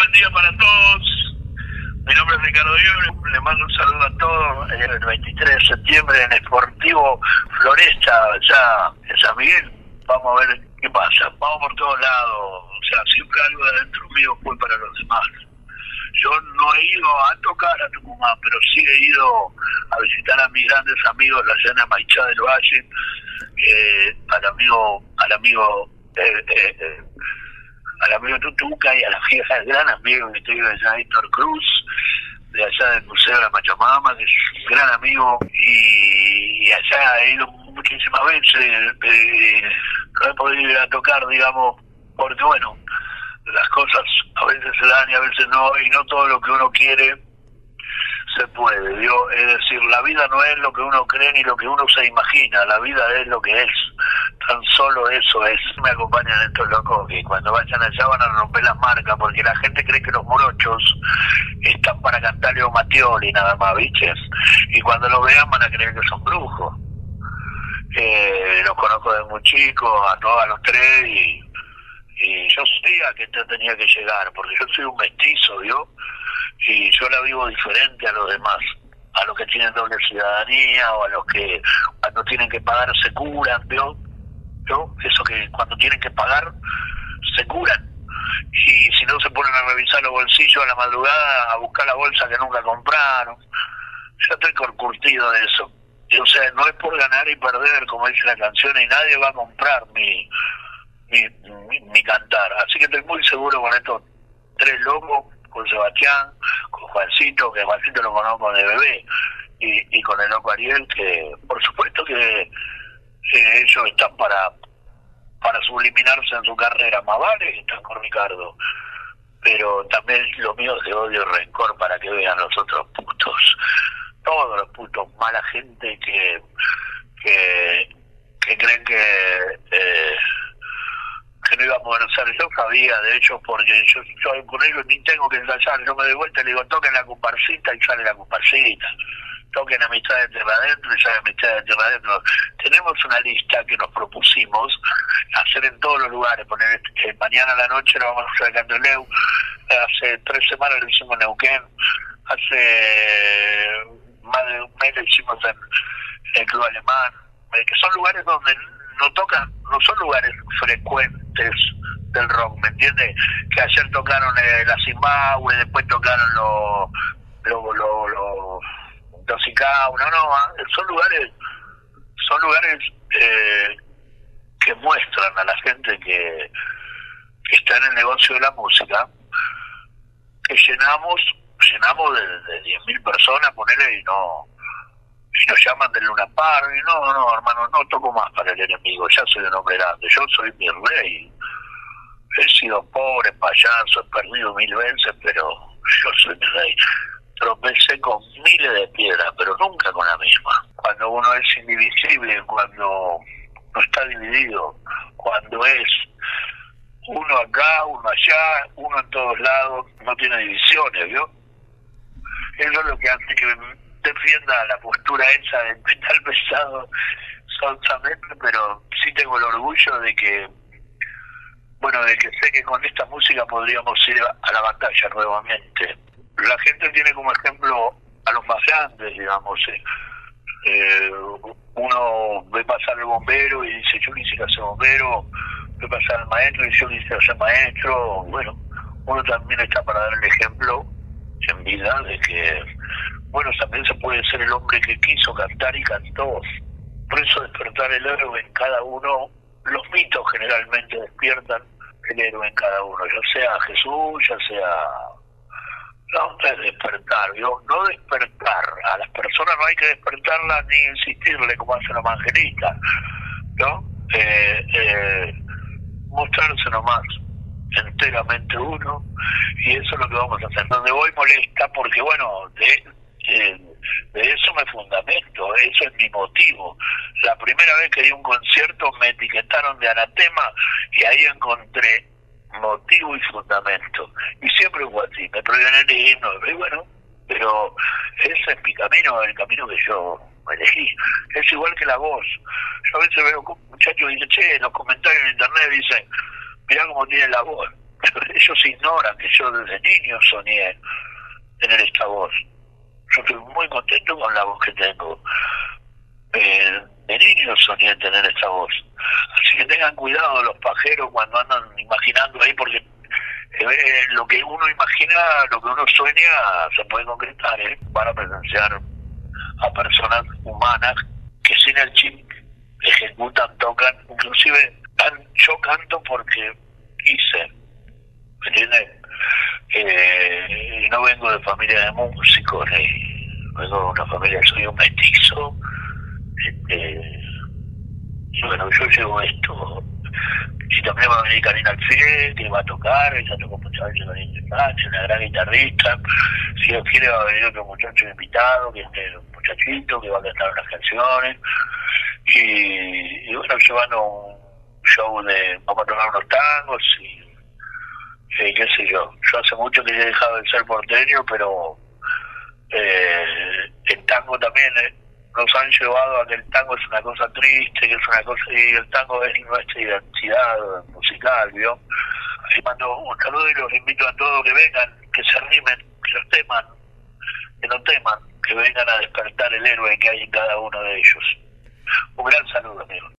buen día para todos. Mi nombre es Ricardo Ione, le mando un saludo a todos. El 23 de septiembre en Sportivo Floresta, allá en San Miguel. Vamos a ver qué pasa. Vamos por todos lados. O sea, siempre algo de adentro mío fue para los demás. Yo no he ido a tocar a Tucumán, pero sí he ido a visitar a mis grandes amigos, la llana Maichá del Valle, al amigo Tutuca y a la vieja, el gran amigo que tengo allá, Héctor Cruz, de allá del Museo de la Pachamama, que es un gran amigo, y allá he ido muchísimas veces, no he podido ir a tocar, digamos, porque bueno, las cosas a veces se dan y a veces no, y no todo lo que uno quiere se puede, ¿vio? Es decir, la vida no es lo que uno cree ni lo que uno se imagina, la vida es lo que es, tan solo eso es. Me acompañan estos locos que cuando vayan allá van a romper las marcas, porque la gente cree que los morochos están para cantar Leo Mattioli nada más, ¿viste? Y cuando lo vean van a creer que son brujos. Los conozco de muy chico, a todos, a los tres, y yo sabía que esto tenía que llegar, porque yo soy un mestizo, ¿vio? Y yo la vivo diferente a los demás, a los que tienen doble ciudadanía o a los que cuando tienen que pagar se curan, ¿vio? Eso que cuando tienen que pagar se curan, y si no se ponen a revisar los bolsillos a la madrugada a buscar la bolsa que nunca compraron. Yo estoy curtido de eso, o sea, no es por ganar y perder, como dice la canción, y nadie va a comprar mi cantar, así que estoy muy seguro con estos tres locos, con Sebastián, con Juancito, que Juancito lo conozco de bebé, y con el loco Ariel, que por supuesto que ellos están para subliminarse en su carrera, más vale que están con Ricardo, pero también lo mío es de odio y rencor, para que vean los otros putos, todos los putos, mala gente que creen que no iba a poder ser. Yo sabía, de hecho, porque yo con ellos ni tengo que ensayar, yo me doy vuelta y le digo, toquen la comparsita, y sale la comparsita, toquen Amistad de Tierra Adentro y sale Amistad de Tierra Adentro. Tenemos una lista que nos propusimos hacer en todos los lugares, poner mañana a la noche lo vamos a hacer acá en Trelew, hace 3 semanas lo hicimos en Neuquén, hace más de un mes lo hicimos en el Club Alemán, que son lugares donde no tocan, no son lugares frecuentes del rock, ¿me entiendes? Que ayer tocaron la Zimbabue, después tocaron los Toxicauna, son lugares que muestran a la gente que está en el negocio de la música, que llenamos de 10.000 personas, ponele, y nos llaman del Luna Park, y no, hermano, no toco más para el enemigo, ya soy un hombre grande, yo soy mi rey, he sido pobre, payaso, he perdido 1000 veces, pero yo soy mi rey. Tropecé con miles de piedras, pero nunca con la misma. Cuando uno es indivisible, cuando no está dividido, cuando es uno acá, uno allá, uno en todos lados, no tiene divisiones, ¿vio? Eso es lo que hace que defienda la postura esa del metal pesado sonsamente, pero sí tengo el orgullo de que sé que con esta música podríamos ir a la batalla nuevamente. La gente tiene como ejemplo a los más grandes, digamos. Uno ve pasar el bombero y dice, yo quisiera ser bombero, ve pasar el maestro y yo quisiera ser maestro. Bueno, uno también está para dar el ejemplo en vida de que, bueno, también se puede ser el hombre que quiso cantar y cantó. Por eso despertar el héroe en cada uno, los mitos generalmente despiertan el héroe en cada uno, ya sea Jesús, ya sea... No es despertar, ¿vio? No despertar. A las personas no hay que despertarlas ni insistirle como hacen los evangelistas, ¿no? Mostrarse nomás enteramente uno, y eso es lo que vamos a hacer. Donde voy molesta porque, bueno, de eso me fundamento, eso es mi motivo. La primera vez que di un concierto me etiquetaron de anatema y ahí encontré motivo y fundamento, y siempre fue así, me prohíben el himno, y bueno, pero ese es mi camino, el camino que yo elegí. Es igual que la voz. Yo a veces veo muchachos que dicen, che, en los comentarios en internet dicen, mirá cómo tiene la voz. ellos ignoran que yo desde niño soñé tener esta voz. Yo estoy muy contento con la voz que tengo. De niño soñé tener esta voz. Así que tengan cuidado los pajeros cuando andan imaginando ahí, porque lo que uno imagina, lo que uno sueña, se puede concretar. Van a presenciar a personas humanas que sin el chip ejecutan, tocan, inclusive yo canto porque quise, ¿me entiendes? No vengo de familia de músicos, vengo de una familia, soy un mestizo, y bueno, yo llevo esto. Y también va a venir Karina Alfier, que va a tocar, ella tocó muchas veces con Sánchez, una gran guitarrista. Si Dios quiere va a venir otro muchacho invitado, que es un muchachito, que va a cantar unas canciones. Y bueno, llevando un show vamos a tocar unos tangos qué sé yo. Yo hace mucho que he dejado de ser porteño, pero el tango también nos han llevado a que el tango es una cosa triste, que es una cosa, y el tango es nuestra identidad musical, ¿vio? Y mando un saludo y los invito a todos que vengan, que se animen, que no teman, que vengan a despertar el héroe que hay en cada uno de ellos. Un gran saludo, amigo.